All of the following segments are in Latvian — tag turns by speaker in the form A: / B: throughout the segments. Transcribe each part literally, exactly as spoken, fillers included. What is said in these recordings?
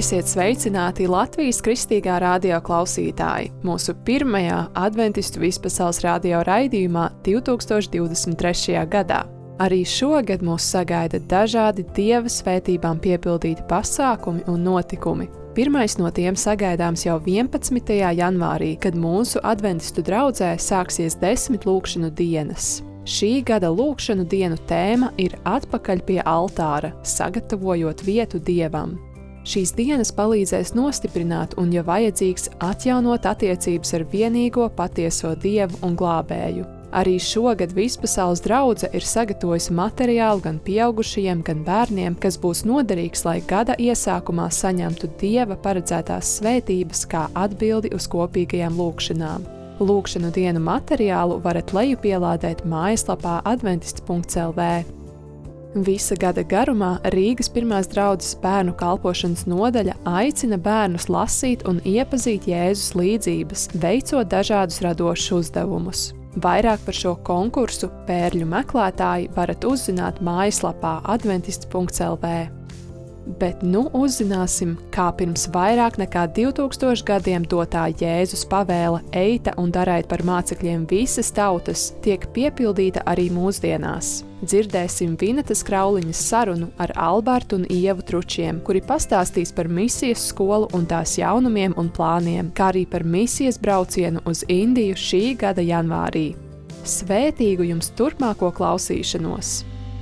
A: Esiet sveicināti Latvijas Kristīgā radio klausītāji mūsu pirmajā adventistu vispasaules radio raidījumā divtūkstoš divdesmit trešajā gadā. Arī šogad mūs sagaida dažādi Dieva svētībām piepildīti pasākumi un notikumi. Pirmais no tiem sagaidāms jau vienpadsmitajā janvārī, kad mūsu adventistu draudzē sāksies desmit lūkšanu dienas. Šī gada lūkšanu dienu tēma ir atpakaļ pie altāra, sagatavojot vietu Dievam. Šīs dienas palīdzēs nostiprināt un, ja vajadzīgs, atjaunot attiecības ar vienīgo patieso Dievu un glābēju. Arī šogad Vispasaules draudze ir sagatavojusi materiālu gan pieaugušajiem, gan bērniem, kas būs noderīgs, lai gada iesākumā saņemtu Dieva paredzētās svētības kā atbildi uz kopīgajām lūkšanām. Lūkšanu dienu materiālu varat lejupielādēt mājaslapā adventists punkts el vē. Visa gada garumā Rīgas pirmās draudzes bērnu kalpošanas nodaļa aicina bērnus lasīt un iepazīt Jēzus līdzības, veicot dažādus radošus uzdevumus. Vairāk par šo konkursu pērļu meklētāji varat uzzināt mājaslapā adventists punkts el vē. Bet nu uzzināsim, kā pirms vairāk nekā divtūkstošu gadiem dotā Jēzus pavēle eita un darēt par mācekļiem visas tautas tiek piepildīta arī mūsdienās. Dzirdēsim Vinetas Krauliņas sarunu ar Albertu un Ievu Tručiem, kuri pastāstīs par misijas skolu un tās jaunumiem un plāniem, kā arī par misijas braucienu uz Indiju šī gada janvārī. Svētīgu jums turpmāko klausīšanos!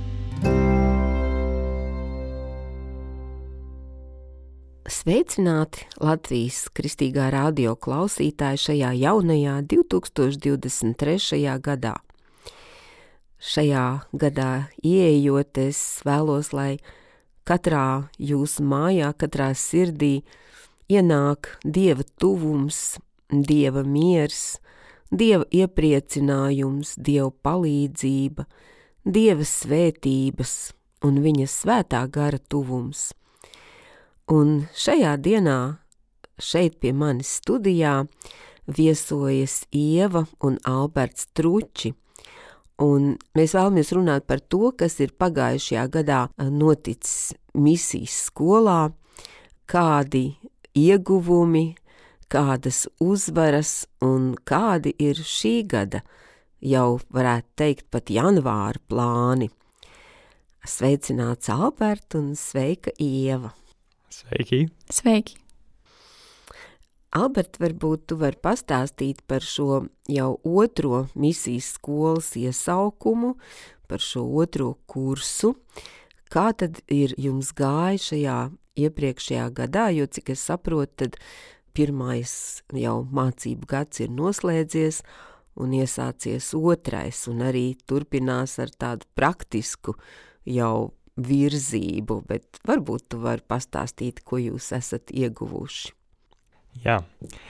B: Sveicināti Latvijas Kristīgā radio klausītāji šajā jaunajā divtūkstoš divdesmit trešajā gadā. Šajā gadā ieejot, es vēlos, lai katrā jūsu mājā, katrā sirdī ienāk Dieva tuvums, Dieva miers, Dieva iepriecinājums, Dieva palīdzība, Dieva svētības un viņa svētā gara tuvums. Un šajā dienā šeit pie manis studijā viesojas Ieva un Alberts Truči, un mēs vēlamies runāt par to, kas ir pagājušajā gadā noticis misijas skolā, kādi ieguvumi, kādas uzvaras un kādi ir šī gada, jau varētu teikt pat janvāra plāni. Sveicināts Albert un sveika Ieva!
C: Sveiki!
A: Sveiki!
B: Albert, varbūt tu vari pastāstīt par šo jau otro misijas skolas iesaukumu, par šo otro kursu. Kā tad ir jums gāja šajā iepriekšējā gadā, jo, cik es saprotu, tad pirmais jau mācību gads ir noslēdzies un iesācies otrais, un arī turpinās ar tādu praktisku jau virzību, bet varbūt tu vari pastāstīt, ko jūs esat ieguvuši.
C: Jā,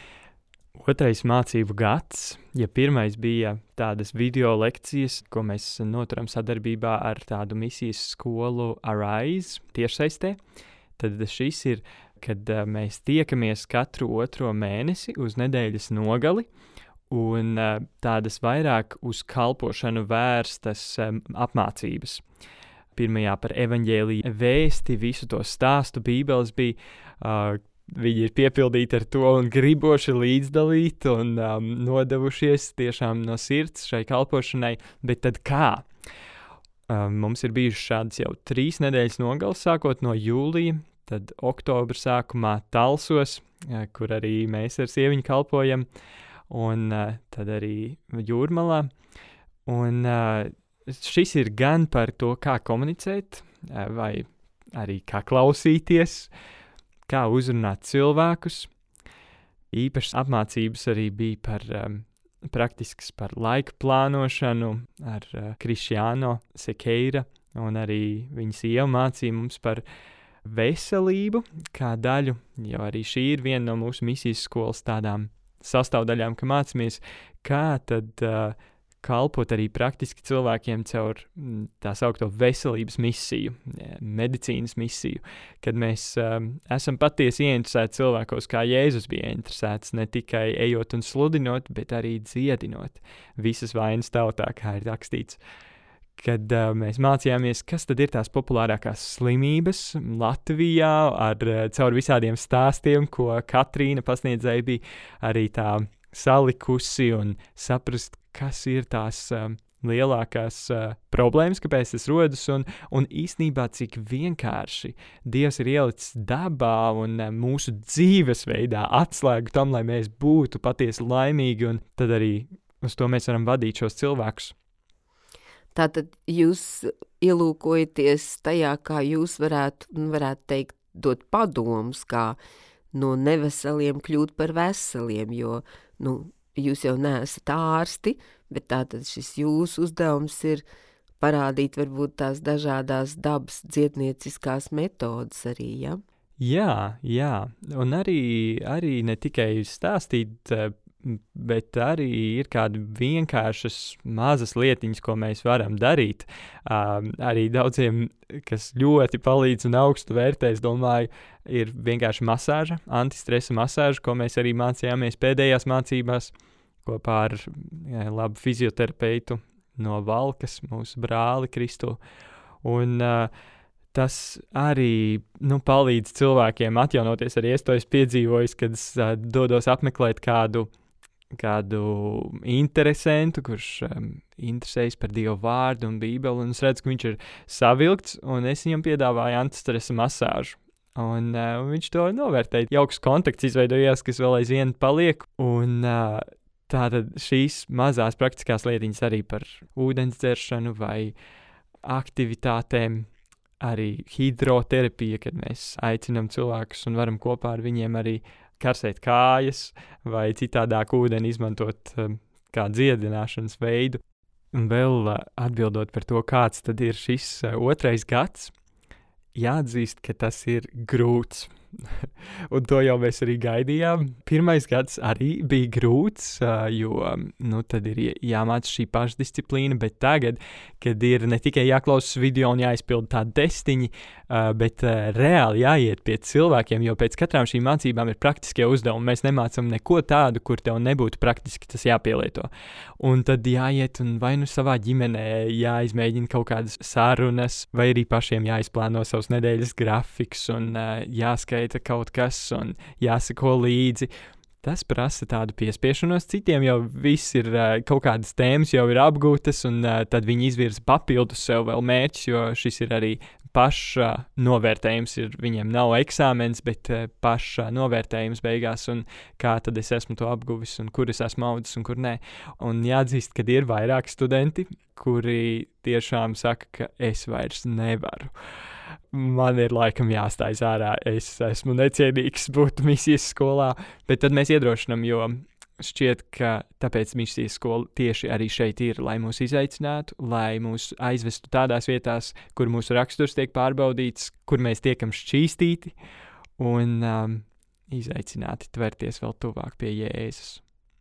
C: otrais mācību gads, ja pirmais bija tādas video lekcijas, ko mēs noturam sadarbībā ar tādu misijas skolu Arise tiešsaistē, tad šis ir, kad mēs tiekamies katru otro mēnesi uz nedēļas nogali, un tādas vairāk uz kalpošanu vērstas apmācības. Pirmajā par evaņģēliju vēsti, visu to stāstu Bībeles bija, uh, viņi ir piepildīti ar to un griboši līdzdalīt un um, nodevušies tiešām no sirds šai kalpošanai, bet tad kā? Um, mums ir bijušas šādas jau trīs nedēļas nogales, sākot no jūlija, tad oktobra sākumā Talsos, uh, kur arī mēs ar sieviņu kalpojam, un uh, tad arī Jūrmalā, un uh, šis ir gan par to, kā komunicēt, vai arī kā klausīties, kā uzrunāt cilvēkus. Īpašas apmācības arī bija par um, praktisks par laika plānošanu ar uh, Krišjāno Sekeira, un arī viņas Ieva mācīja mums par veselību kā daļu, jo arī šī ir viena no mūsu misijas skolas tādām sastāvdaļām, ka mācāmies, kā tad uh, kalpot arī praktiski cilvēkiem caur tā saukto veselības misiju, medicīnas misiju, kad mēs um, esam patiesi ieinteresēti cilvēkos, kā Jēzus bija interesēts, ne tikai ejot un sludinot, bet arī dziedinot visas vainas tautā, kā ir rakstīts. kad uh, mēs mācījāmies, kas tad ir tās populārākās slimības Latvijā ar uh, caur visādiem stāstiem, ko Katrīna pasniedzēja bija arī tā salikusi un saprast, kas ir tās uh, lielākās uh, problēmas, kāpēc tas rodas, un, un īstenībā cik vienkārši Dievs ir ielicis dabā un uh, mūsu dzīvesveidā atslēgu tam, lai mēs būtu patiesi laimīgi, un tad arī uz to mēs varam vadīt šos cilvēkus.
B: Tātad jūs ielūkojaties tajā, kā jūs varētu, varētu teikt, dot padomus, kā no neveseliem kļūt par veseliem, jo, nu, jūs jau neesat ārsti, bet tātad šis jūsu uzdevums ir parādīt varbūt tās dažādās dabas dziednieciskās metodas arī, ja?
C: Jā, jā, un arī, arī ne tikai stāstīt, bet arī ir kādi vienkāršas mazas lietiņas, ko mēs varam darīt. Um, arī daudziem, kas ļoti palīdz un augstu vērtē, es domāju, ir vienkārši masāža, antistresa masāža, ko mēs arī mācījāmies pēdējās mācībās kopā ar jā, labu fizioterapeitu no Valkas, mūsu brāli Kristu. Un uh, tas arī nu, palīdz cilvēkiem atjaunoties. Arī es to esmu piedzīvojis, kad es uh, dodos apmeklēt kādu kādu interesantu, kurš um, interesējas par Dievu vārdu un Bībeli, un es redzu, ka viņš ir savilkts, un es viņam piedāvāju antistresa masāžu. Un uh, viņš to novērtēja. Jauks kontakts izveidojās, kas vēl aizvien paliek, un uh, tātad šīs mazās praktiskās lietiņas arī par ūdens dzeršanu vai aktivitātēm, arī hidroterapija, kad mēs aicinām cilvēkus un varam kopā ar viņiem arī karsēt kājas vai citādāk ūdeni izmantot um, kā dziedināšanas veidu. Un vēl uh, atbildot par to, kāds tad ir šis uh, otrais gads, jāatzīst, ka tas ir grūts. Un to jau mēs arī gaidījām. Pirmais gads arī bija grūts, uh, jo nu, tad ir jāmāca šī pašdisciplīna, bet tagad, kad ir ne tikai jāklausās video un jāizpilda tādi testiņi, uh, bet uh, reāli jāiet pie cilvēkiem, jo pēc katrām šīm mācībām ir praktiskie uzdevumi. Mēs nemācam neko tādu, kur tev nebūtu praktiski tas jāpielieto. Un tad jāiet un vai nu savā ģimenē jāizmēģina kaut kādas sarunas, vai arī pašiem jāizplāno savus nedēļas grafiks un uh, jāskaita kaut kas un jāsako līdzi. Tas prasa tādu piespiešanos. Citiem jau viss ir, uh, kaut kādas tēmas jau ir apgūtas, un uh, tad viņi izvirza papildus sev vēl mērķus, jo šis ir arī paša novērtējums. Ir, viņiem nav eksāmens, bet uh, paša novērtējums beigās, un kā tad es esmu to apguvis, un kur es esmu audzis, un kur nē. Un jāatzīst, ka ir vairāki studenti, kuri tiešām saka, ka es vairs nevaru. Man ir laikam jāstājas ārā, es esmu necienīgs būt misijas skolā, bet tad mēs iedrošinam, jo šķiet, ka tāpēc misijas skola tieši arī šeit ir, lai mūs izaicinātu, lai mūs aizvestu tādās vietās, kur mūsu raksturs tiek pārbaudīts, kur mēs tiekam šķīstīti un um, izaicināti tverties vēl tuvāk pie Jēzus.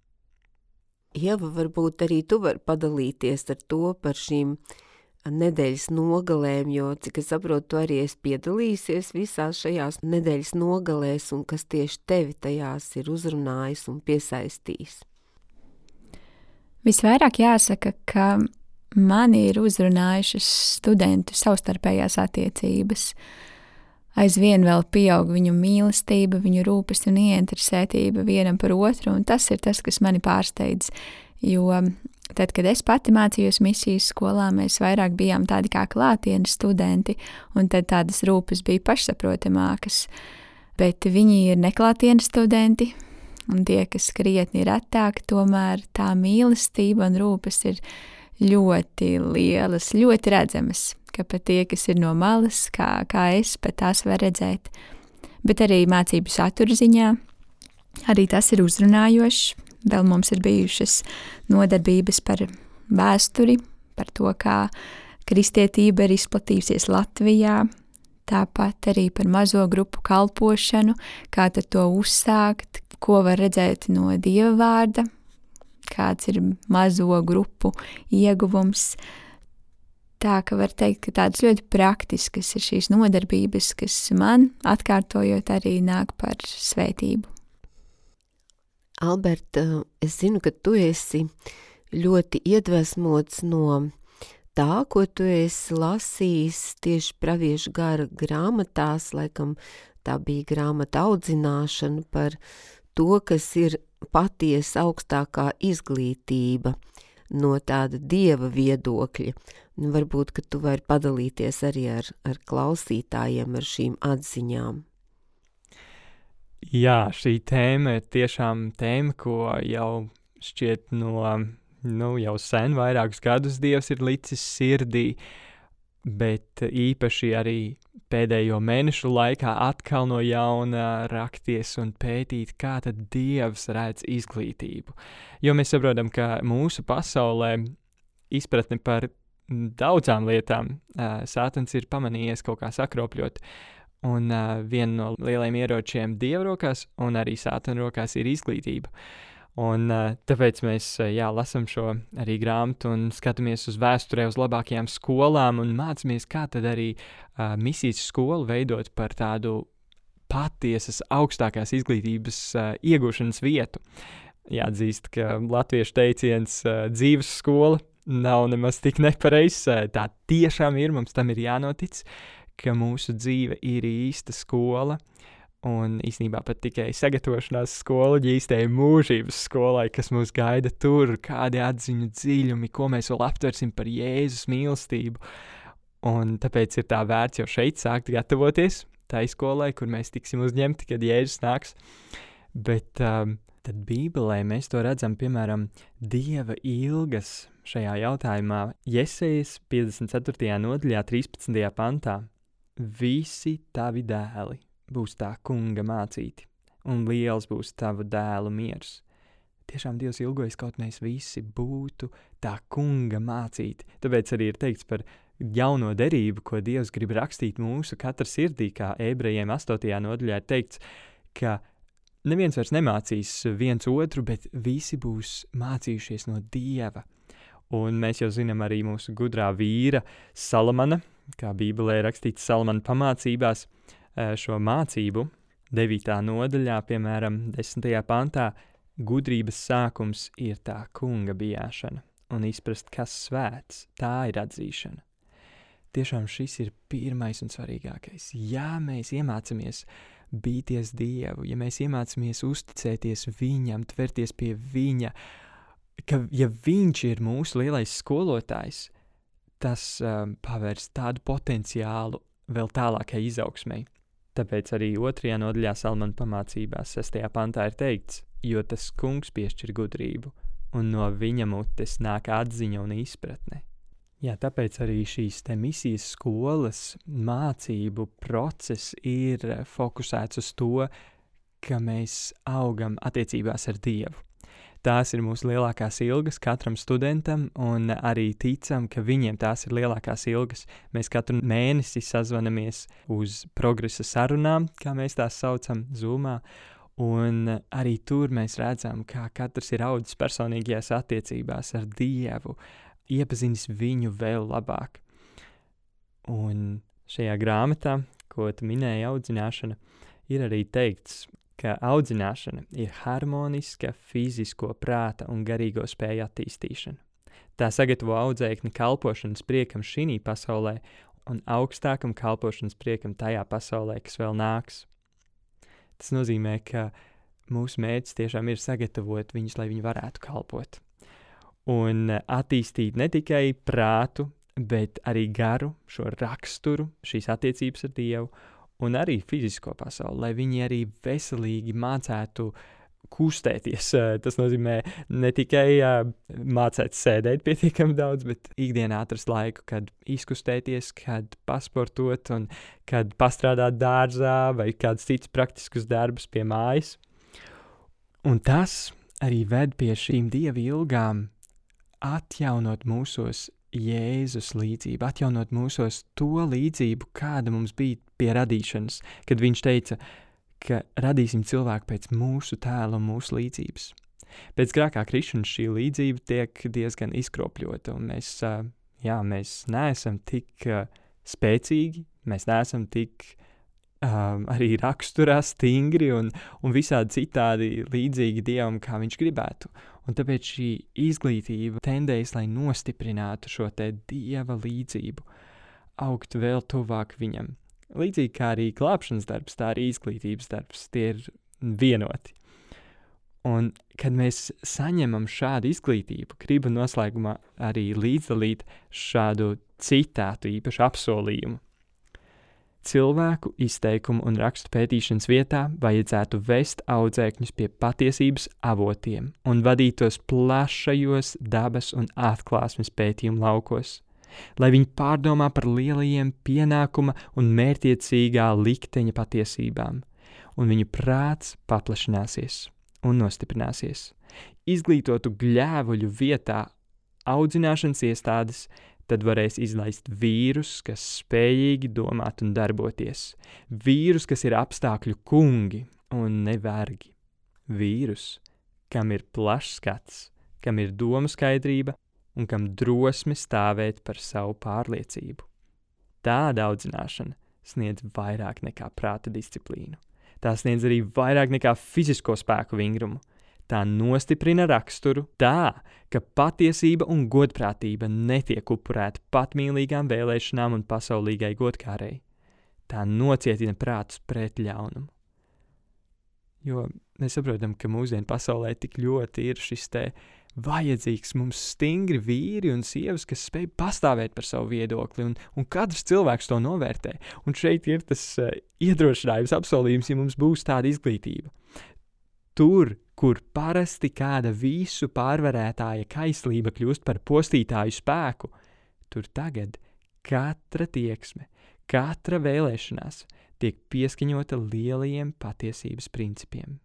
B: Ieva, varbūt arī tu vari padalīties ar to par šīm nedēļas nogalēm, jo, cik es saprotu, tu arī esi piedalīsies visās šajās nedēļas nogalēs, un kas tieši tevi tajās ir uzrunājis un piesaistījis.
D: Visvairāk jāsaka, ka mani ir uzrunājušas studentu savstarpējās attiecības. Aizvien vēl pieaug viņu mīlestība, viņu rūpes un ieinteresētība vienam par otru, un tas ir tas, kas mani pārsteidz, jo tad, kad es pati mācījos misijas skolā, mēs vairāk bijām tādi kā klātienes studenti, un tad tādas rūpes bija pašsaprotamākas. Bet viņi ir neklātienes studenti, un tie, kas krietni retāki, tomēr tā mīlestība un rūpes ir ļoti lielas, ļoti redzamas, ka pat tie, kas ir no malas, kā, kā es, pat tās var redzēt. Bet arī mācību satura ziņā, arī tas ir uzrunājošs. Vēl mums ir bijušas nodarbības par vēsturi, par to, kā kristietība ir izplatījusies Latvijā, tāpat arī par mazo grupu kalpošanu, kā tad to uzsākt, ko var redzēt no Dieva vārda, kāds ir mazo grupu ieguvums. Tā, ka var teikt, ka tādas ļoti praktiskas ir šīs nodarbības, kas man, atkārtojot, arī nāk par svētību.
B: Alberta, es zinu, ka tu esi ļoti iedvesmots no tā, ko tu esi lasījis tieši praviešu gara grāmatās, laikam tā bija grāmata audzināšana par to, kas ir patiesa augstākā izglītība no tāda Dieva viedokļa. Un varbūt, ka tu vari padalīties arī ar, ar klausītājiem, ar šīm atziņām.
C: Jā, šī tēma ir tiešām tēma, ko jau šķiet no, nu, jau sen vairākus gadus Dievs ir licis sirdī, bet īpaši arī pēdējo mēnešu laikā atkal no jauna rakties un pētīt, kā tad Dievs redz izglītību. Jo mēs saprotam, ka mūsu pasaulē izpratni par daudzām lietām uh, Sātans ir pamanījies kaut kā sakropļot. Un uh, viena no lielajiem ieročiem Dieva rokās un arī Sātana rokās ir izglītība. Un uh, tāpēc mēs, uh, jā, lasam šo arī grāmatu un skatāmies uz vēsturē, uz labākajām skolām un mācāmies, kā tad arī uh, misijas skolu veidot par tādu patiesas augstākās izglītības uh, iegūšanas vietu. Jāatzīst, ka latviešu teiciens uh, dzīves skola nav nemaz tik nepareizs. Tā tiešām ir, mums tam ir jānotic, ka mūsu dzīve ir īsta skola, un īstenībā pat tikai sagatavošanās skola īstai mūžības skolai, kas mūs gaida tur, kādi atziņu dziļumi, ko mēs vēl aptversim par Jēzus mīlestību. Un tāpēc ir tā vērts jau šeit sākt gatavoties tai skolai, kur mēs tiksim uzņemti, kad Jēzus nāks. Bet um, tad Bībelē mēs to redzam, piemēram, Dieva ilgas šajā jautājumā. Jesejas piecdesmit ceturtajā nodaļā, trīspadsmitajā pantā. Visi tavi dēli būs tā kunga mācīti, un liels būs tavu dēlu miers. Tiešām Dievs ilgojas, kaut mēs visi būtu tā kunga mācīti. Tāpēc arī ir teikts par jauno derību, ko Dievs grib rakstīt mūsu katra sirdī, kā Ebrejiem astotajā nodaļā ir teikts, ka neviens vairs nemācīs viens otru, bet visi būs mācījušies no Dieva. Un mēs jau zinām arī mūsu gudrā vīra Salamana, kā Bībelē rakstīts Salamana pamācībās, šo mācību devītā nodaļā, piemēram, desmitajā pantā, gudrības sākums ir tā kunga bijāšana, un izprast, kas svēts, tā ir atzīšana. Tiešām šis ir pirmais un svarīgākais. Ja mēs iemācamies bīties Dievu, ja mēs iemācamies uzticēties Viņam, tverties pie Viņa, ka ja Viņš ir mūsu lielais skolotājs, tas um, pavērs tādu potenciālu vēl tālākai izaugsmei. Tāpēc arī otrajā nodaļā Salamana pamācībās, sestajā pantā ir teikts, jo tas kungs piešķir gudrību, un no viņa mutes nāk atziņa un izpratne. Jā, tāpēc arī šīs te misijas skolas mācību process ir fokusēts uz to, ka mēs augam attiecībās ar Dievu. Tās ir mūsu lielākās ilgas katram studentam, un arī ticam, ka viņiem tās ir lielākās ilgas. Mēs katru mēnesi sazvanamies uz progresa sarunām, kā mēs tās saucam, Zoomā, un arī tur mēs redzam, kā katrs ir audzis personīgajās attiecībās ar Dievu, iepazinis viņu vēl labāk. Un šajā grāmatā, ko tu minēji, audzināšana, ir arī teikts, ka audzināšana ir harmoniska fizisko prāta un garīgo spēju attīstīšana. Tā sagatavo audzēkni kalpošanas priekam šī pasaulē un augstākam kalpošanas priekam tajā pasaulē, kas vēl nāks. Tas nozīmē, ka mūsu mērķis tiešām ir sagatavot viņus, lai viņi varētu kalpot. Un attīstīt ne tikai prātu, bet arī garu, šo raksturu, šīs attiecības ar Dievu, un arī fizisko pasauli, lai viņi arī veselīgi mācētu kustēties. Tas nozīmē ne tikai uh, mācēt sēdēt pietiekami daudz, bet ikdienā atrast laiku, kad izkustēties, kad pasportot un kad pastrādāt dārzā vai kādus cits praktiskus darbus pie mājas. Un tas arī ved pie šīm Dieva ilgām atjaunot mūsos Jēzus līdzību, atjaunot mūsos to līdzību, kāda mums bija pie radīšanas, kad viņš teica, ka radīsim cilvēku pēc mūsu tēla un mūsu līdzības. Pēc grēkā krišanas šī līdzība tiek diezgan izkropļota, un mēs, jā, mēs neesam tik spēcīgi, mēs neesam tik um, arī raksturā stingri un, un visādi citādi līdzīgi Dievam, kā viņš gribētu. Un tāpēc šī izglītība tendējas, lai nostiprinātu šo te Dieva līdzību, augt vēl tuvāk viņam. Līdzīgi kā arī glābšanas darbs, tā arī izglītības darbs, tie ir vienoti. Un, kad mēs saņemam šādu izglītību, gribu noslēgumā arī līdzdalīt šādu citātu, īpašu apsolījumu. Cilvēku izteikumu un rakstu pētīšanas vietā vajadzētu vest audzēkņus pie patiesības avotiem un vadītos plašajos dabas un atklāsmes pētījumu laukos, lai viņi pārdomā par lielajiem pienākuma un mērķiecīgā likteņa patiesībām, un viņu prāts paplašināsies un nostiprināsies. Izglītotu gļēvuļu vietā audzināšanas iestādes, tad varēs izlaist vīrus, kas spējīgi domāt un darboties. Vīrus, kas ir apstākļu kungi un nevergi. Vīrus, kam ir plašs skats, kam ir domu skaidrība un kam drosme stāvēt par savu pārliecību. Tāda audzināšana sniedz vairāk nekā prāta disciplīnu. Tā sniedz arī vairāk nekā fizisko spēku vingrumu. Tā nostiprina raksturu tā, ka patiesība un godprātība netiek upurēta patmīlīgām vēlēšanām un pasaulīgai godkārei. Tā nocietina prātus pret ļaunumu. Jo mēs saprotam, ka mūsdienu pasaulē tik ļoti ir šis te vajadzīgs mums stingri vīri un sievas, kas spēj pastāvēt par savu viedokli, un, un katrs cilvēks to novērtē. Un šeit ir tas uh, iedrošinājums, apsolījums, ja mums būs tāda izglītība. Tur, kur parasti kāda visu pārvarētāja kaislība kļūst par postītāju spēku, tur tagad katra tieksme, katra vēlēšanās tiek pieskaņota lielajiem patiesības principiem.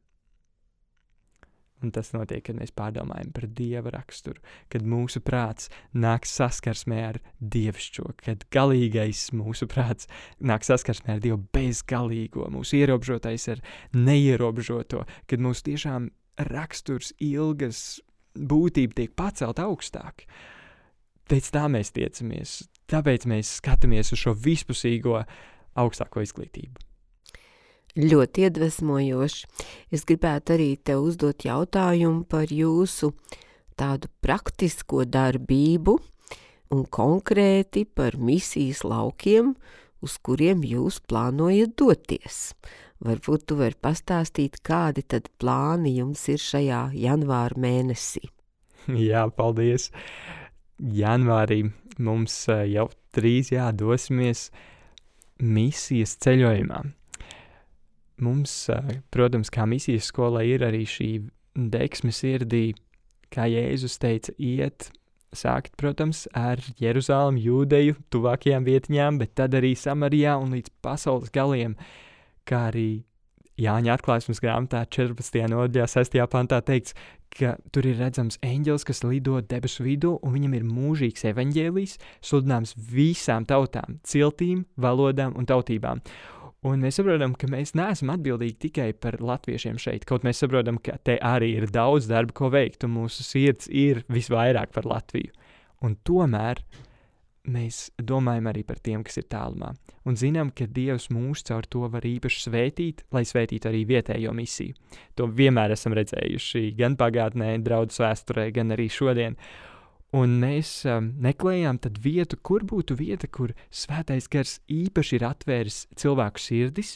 C: Un tas notiek, kad mēs pārdomājam par Dieva raksturu, kad mūsu prāts nāk saskarsmē ar dievišķo, kad galīgais mūsu prāts nāk saskarsmē ar Dievu bezgalīgo, mūsu ierobežotais ar neierobežoto, kad mūsu tiešām raksturs, ilgas būtība tiek pacelt augstāk. Pēc tā mēs tiecamies, tāpēc mēs skatāmies uz šo vispusīgo augstāko izglītību.
B: Ļoti iedvesmojoši. Es gribētu arī tev uzdot jautājumu par jūsu tādu praktisko darbību un konkrēti par misijas laukiem, uz kuriem jūs plānojat doties. Varbūt tu vari pastāstīt, kādi tad plāni jums ir šajā janvāra mēnesī.
C: Jā, paldies. Janvārī mums jau trīs jādosimies misijas ceļojumā. Mums, protams, kā misijas skolā ir arī šī deksme sirdī, kā Jēzus teica, iet, sākt, protams, ar Jeruzālem, Jūdeju, tuvākajām vietiņām, bet tad arī Samarijā un līdz pasaules galiem, kā arī Jāņa atklāsmes grāmatā četrpadsmitajā nodaļā, sestajā pantā teikts, ka tur ir redzams eņģelis, kas lido debesu vidū, un viņam ir mūžīgs evaņģēlijs, sludināms visām tautām, ciltīm, valodām un tautībām. Un mēs saprotam, ka mēs neesam atbildīgi tikai par latviešiem šeit, kaut mēs saprotam, ka te arī ir daudz darba, ko veikt, un mūsu sirds ir visvairāk par Latviju. Un tomēr mēs domājam arī par tiem, kas ir tālumā. Un zinām, ka Dievs mūs caur to var īpaši svētīt, lai svētītu arī vietējo misiju. To vienmēr esam redzējuši gan pagātnē, draudzes vēsturē, gan arī šodien. Un mēs um, meklējām tad vietu, kur būtu vieta, kur svētais gars īpaši ir atvēris cilvēku sirdis,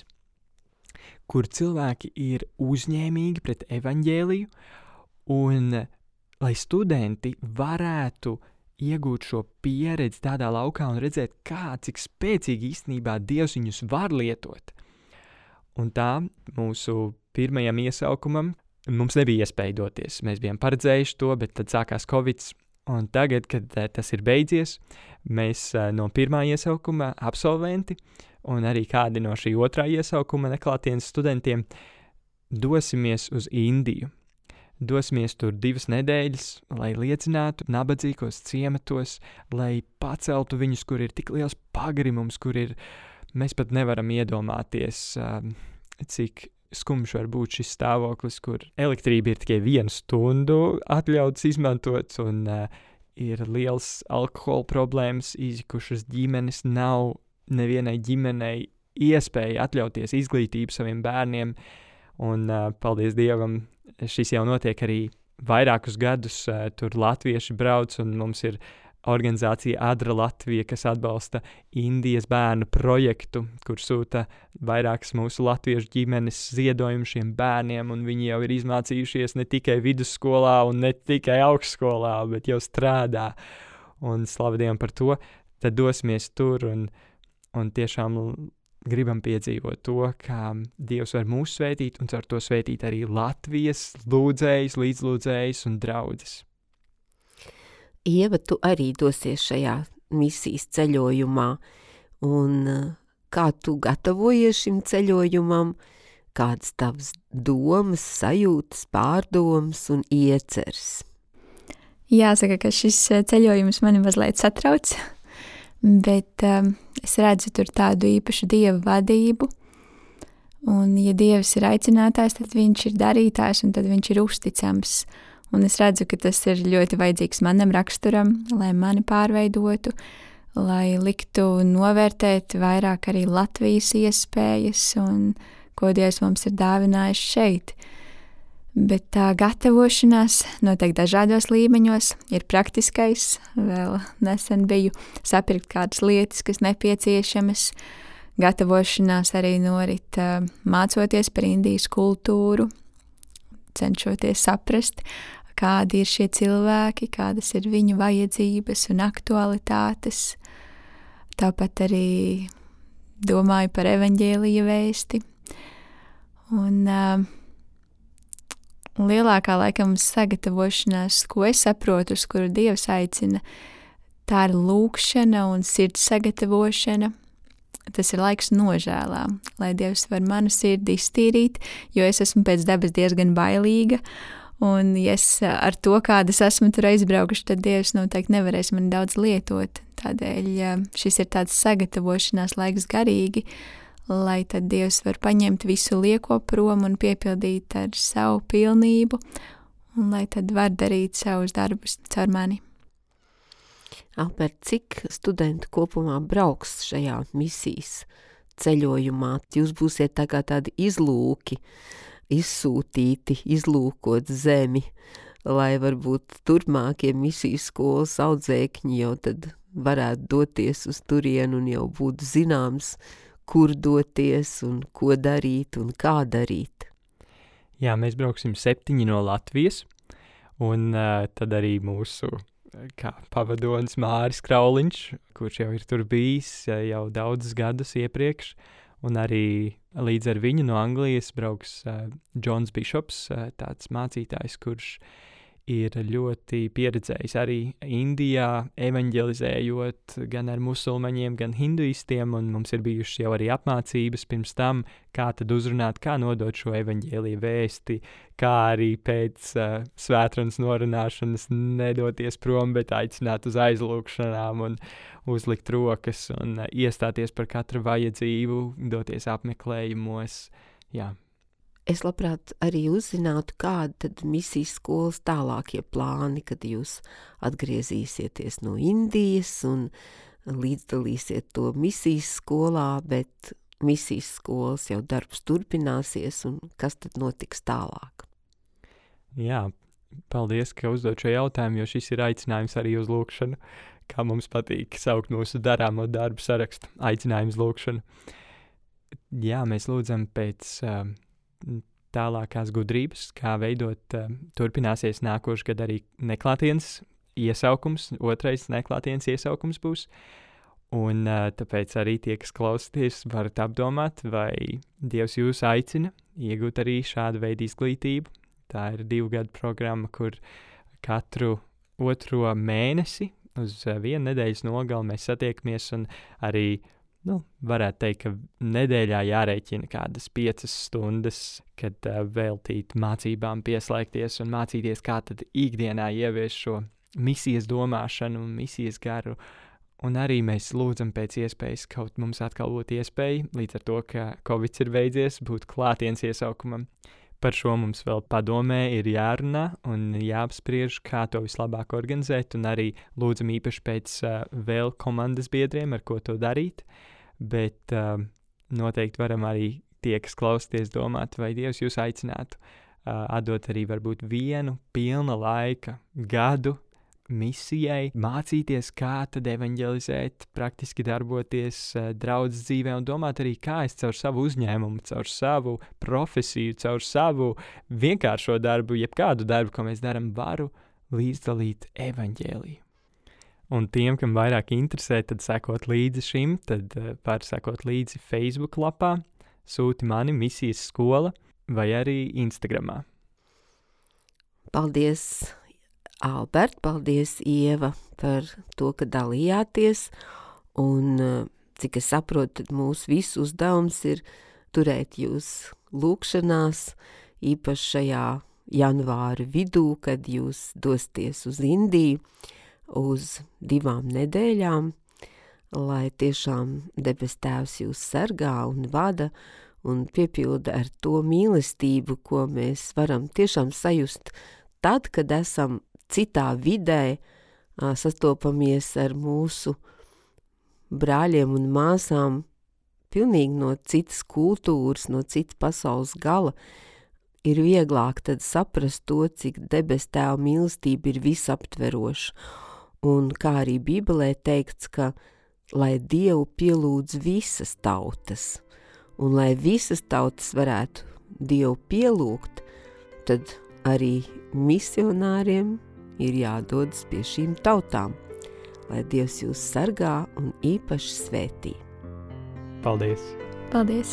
C: kur cilvēki ir uzņēmīgi pret evaņģēliju, un lai studenti varētu iegūt šo pieredzi tādā laukā un redzēt, kā, cik spēcīgi īstenībā Dievs viņus var lietot. Un tā mūsu pirmajam iesaukumam mums nebija iespēja doties. Mēs bijām paredzējuši to, bet tad sākās Covids. Un tagad, kad tas ir beidzies, mēs no pirmā iesaukuma absolventi un arī kādi no šī otrā iesaukuma neklātienes studentiem dosimies uz Indiju. Dosimies tur divas nedēļas, lai liecinātu nabadzīgos ciematos, lai paceltu viņus, kur ir tik liels pagrimums, kur ir, mēs pat nevaram iedomāties, cik skumjš var būt šis stāvoklis, kur elektrība ir tikai vienu stundu atļauts izmantot, un uh, ir liels alkohola problēmas, izjukušas ģimenes, nav nevienai ģimenei iespēja atļauties izglītību saviem bērniem, un uh, paldies Dievam, šis jau notiek arī vairākus gadus, uh, tur latvieši brauc, un mums ir organizācija Adra Latvija, kas atbalsta Indijas bērnu projektu, kur sūta vairākas mūsu latviešu ģimenes ziedojumu šiem bērniem, un viņi jau ir izmācījušies ne tikai vidusskolā un ne tikai augstskolā, bet jau strādā, un slavu Dievam par to, tad dosimies tur, un, un tiešām gribam piedzīvot to, kā Dievs var mūs svētīt, un caur to svētīt arī Latvijas lūdzējus, līdzlūdzējus un draudzes.
B: Ieva, tu arī dosies šajā misijas ceļojumā, un kā tu gatavojies šim ceļojumam, kādas tavas domas, sajūtas, pārdomas un ieceres?
D: Jāsaka, ka šis ceļojums mani mazliet satrauc, bet um, es redzu tur tādu īpašu Dieva vadību, un ja Dievs ir aicinātājs, tad viņš ir darītājs, un tad viņš ir uzticams. Un es redzu, ka tas ir ļoti vajadzīgs manam raksturam, lai mani pārveidotu, lai liktu novērtēt vairāk arī Latvijas iespējas un ko Dievs mums ir dāvinājis šeit. Bet tā gatavošanās notiek dažādos līmeņos, ir praktiskais, vēl nesen biju sapirkt kādas lietas, kas nepieciešamas, gatavošanās arī norit mācoties par Indijas kultūru, cenšoties saprast, kādi ir šie cilvēki, kādas ir viņu vajadzības un aktualitātes. Tāpat arī domāju par evaņģēlija vēsti. Un uh, lielākā laikam sagatavošanās, ko es saprotu, uz kuru Dievs aicina, tā ir lūkšana un sirds sagatavošana. Tas ir laiks nožēlām, lai Dievs var manu sirdi iztīrīt, jo es esmu pēc dabas diezgan bailīga, un ja es ar to, kādas esmu tur aizbraukuši, tad Dievs noteikti nevarēs mani daudz lietot. Tādēļ šis ir tāds sagatavošanās laiks garīgi, lai tad Dievs var paņemt visu lieko prom un piepildīt ar savu pilnību, un lai tad var darīt savus darbus caur mani.
B: Albert, cik studentu kopumā brauks šajā misijas ceļojumā? Jūs būsiet tā kā tādi izlūki, izsūtīti, izlūkot zemi, lai varbūt turpmākie misijas skolas audzēkņi jau tad varētu doties uz turienu un jau būtu zināms, kur doties un ko darīt un kā darīt.
C: Jā, mēs brauksim septiņi no Latvijas, un uh, tad arī mūsu kā pavadonis Māris Krauliņš, kurš jau ir tur bijis jau daudzus gadus iepriekš, un arī līdz ar viņu no Anglijas brauks uh, Džons Bišops, uh, tāds mācītājs, kurš ir ļoti pieredzējis arī Indijā, evaņģelizējot gan ar musulmaņiem, gan hinduistiem, un mums ir bijušas jau arī apmācības pirms tam, kā tad uzrunāt, kā nodot šo evaņģēlija vēsti, kā arī pēc uh, svētrunas norunāšanas nedoties prom, bet aicināt uz aizlūkšanām un uzlikt rokas un uh, iestāties par katru vajadzību, doties apmeklējumos, jā.
B: Es labprāt arī uzzinātu, kādi tad misijas skolas tālākie plāni, kad jūs atgriezīsieties no Indijas un līdzdalīsiet to misijas skolā, bet misijas skolas jau darbs turpināsies, un kas tad notiks tālāk?
C: Jā, paldies, ka uzdod šo jautājumu, jo šis ir aicinājums arī uz lūkšanu, kā mums patīk saukt mūsu darāmo darbu sarakstu, aicinājums lūkšanu. Jā, mēs lūdzam pēc uh, tālākās gudrības, kā veidot, uh, turpināsies nākošu gadu arī neklātienes iesaukums, otrais neklātienes iesaukums būs, un uh, tāpēc arī tie, kas klausāties, varat apdomāt, vai Dievs jūs aicina iegūt arī šādu veidu izglītību. Tā ir divu gadu programma, kur katru otro mēnesi uz uh, vienu nedēļas nogali mēs satiekamies, un arī Nu, varētu teikt, ka nedēļā jārēķina kādas piecas stundas, kad uh, veltīt mācībām pieslēgties un mācīties, kā tad ikdienā ievies šo misijas domāšanu un misijas garu. Un arī mēs lūdzam pēc iespējas, kaut mums atkal būtu iespēja, līdz ar to, ka Covid ir beidzies, būt klātienes iesaukumam. Par šo mums vēl padomē ir jārunā un jāapspriež, kā to vislabāk organizēt, un arī lūdzam īpaši pēc uh, vēl komandas biedriem, ar ko to darīt. Bet uh, noteikti varam arī tie, kas klausties, domāt, vai Dievs jūs aicinātu uh, atdot arī varbūt vienu pilna laika gadu misijai, mācīties, kā tad evaņģelizēt, praktiski darboties uh, draudzes dzīvē un domāt arī, kā es caur savu uzņēmumu, caur savu profesiju, caur savu vienkāršo darbu, jebkādu darbu, ko mēs daram, varu līdzdalīt evaņģēliju. Un tiem, kam vairāk interesē, tad sekot līdzi šim, tad uh, var sekot līdzi Facebook lapā, sūti mani misijas skola vai arī Instagramā.
B: Paldies, Albert, paldies, Ieva, par to, ka dalījāties, un cik es saprotu, tad mūsu visu uzdevums ir turēt jūs lūkšanās, īpaši šajā janvāra vidū, kad jūs dosties uz Indiju, uz divām nedēļām, lai tiešām debes Tēvs jūs sargā un vada un piepilda ar to mīlestību, ko mēs varam tiešām sajust tad, kad esam citā vidē, sastopamies ar mūsu brāļiem un māsām pilnīgi no citas kultūras, no citas pasaules gala, ir vieglāk tad saprast to, cik debes Tēva mīlestība ir visaptveroša. Un kā arī Bībelē teikts, ka lai Dievu pielūdz visas tautas, un lai visas tautas varētu Dievu pielūgt, tad arī misionāriem ir jādodas pie šīm tautām, lai Dievs jūs sargā un īpaši svētī.
C: Paldies!
D: Paldies!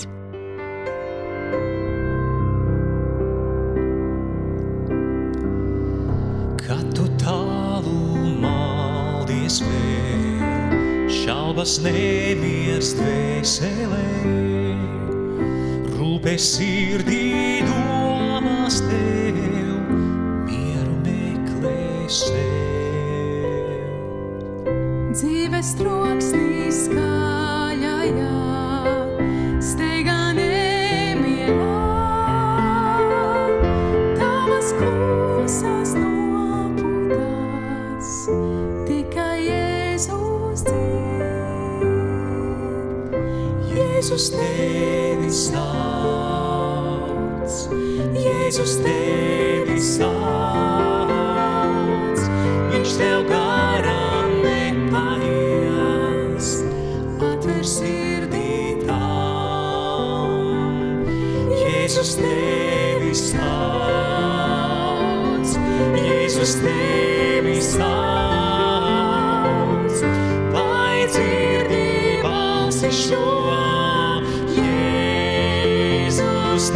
E: Kad tu tālu maldies vēl, šaubas nemiers dvēselē, rūpes sirdī domās tev, mieru meklē sev.
F: Dzīves troksnī skaļajā, steigā nemierā, tavas klusās nopūtās, tikai Jēzus dzird. Jēzus tevi sauc, Jēzus tevi sauc, viņš tev garām nepaies, atver sirdī tam. Jēzus tevi sauc, Jēzus tevi sauc, vai dzirdi balsi šo, Jēzus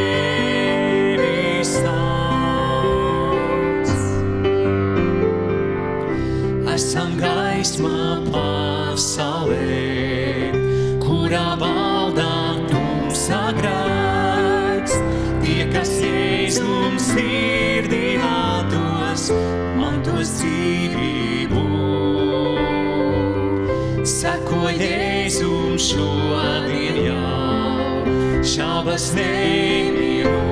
F: tevi sauc. Esam gaismā pasaulē, kurā valdā tumsā grēks, tie, kas Jēzum sirdī atdos, mantos dzīvību. Seko Jēzum šodien jau, šaubas nemiru.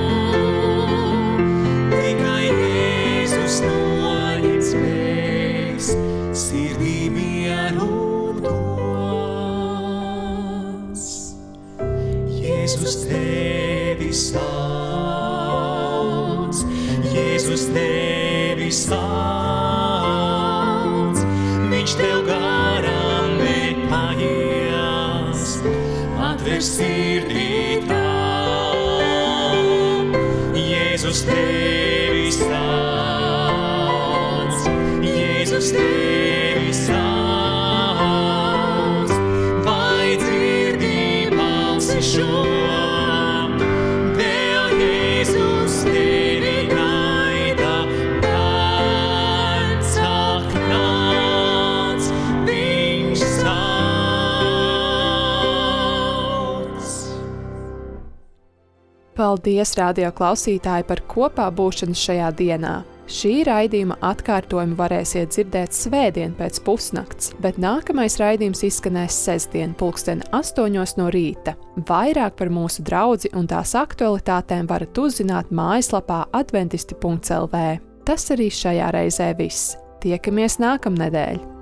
F: Tikai Jēzus noņem spēks, sirdī mieru dos. Jēzus tevi sauc, Jēzus tevi sauc, viņš tev garām nepaies, atver sirdī tam. Jēzus tevi sauc, Jēzus tevi sauc, vai dzirdi balsi šo, vēl Jēzus tevi gaida, nāc, ak, nāc, viņš sauc.
A: Paldies, radio klausītāji, par kopā būšanu šajā dienā. Šī raidījuma atkārtojumu varēsiet dzirdēt svētdien pēc pusnakts, bet nākamais raidījums izskanēs sestdien pulksten astoņos no rīta. Vairāk par mūsu draudzi un tās aktualitātēm varat uzzināt mājaslapā adventisti punkts el vē. Tas arī šajā reizē viss. Tiekamies nākamnedēļ!